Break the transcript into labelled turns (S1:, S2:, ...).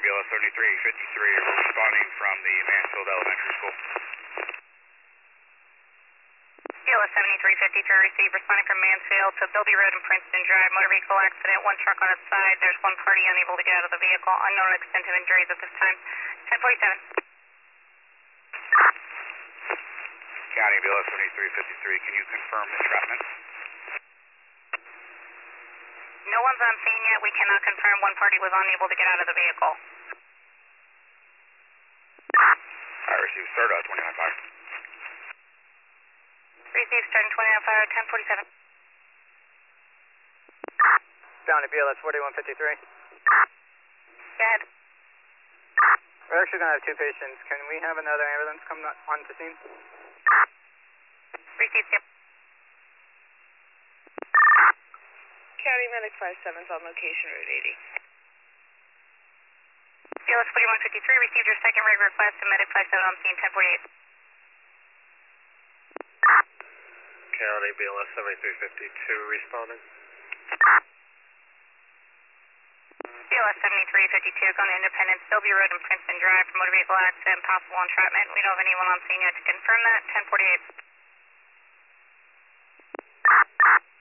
S1: BLS 7353, responding from the Mansfield Elementary School.
S2: BLS 7353 received, responding from Mansfield to Bilby Road and Princeton Drive. Motor vehicle accident, one truck on its side. There's one party unable to get out of the vehicle. Unknown extent of injuries at this time. 1047.
S1: County BLS 7353, can you confirm entrapment?
S2: No one's on scene yet. We cannot confirm. One party was unable to get out of the vehicle.
S1: I received start 29.5.
S2: Received starting 29.5, 1047.
S3: County BLS 4153.
S2: Go ahead.
S3: We're actually going to have two patients. Can we have another ambulance come on to scene?
S2: Received, yep.
S4: County Medic 57's on location, Route 80.
S2: BLS 4153 received your second rig request and Medic 57 on scene, 1048.
S5: County BLS 7352 responding.
S2: BLS 7352 going to Independence, Bilby Road and Princeton Drive for motor vehicle accident, possible entrapment. We don't have anyone on scene yet to confirm that, 1048.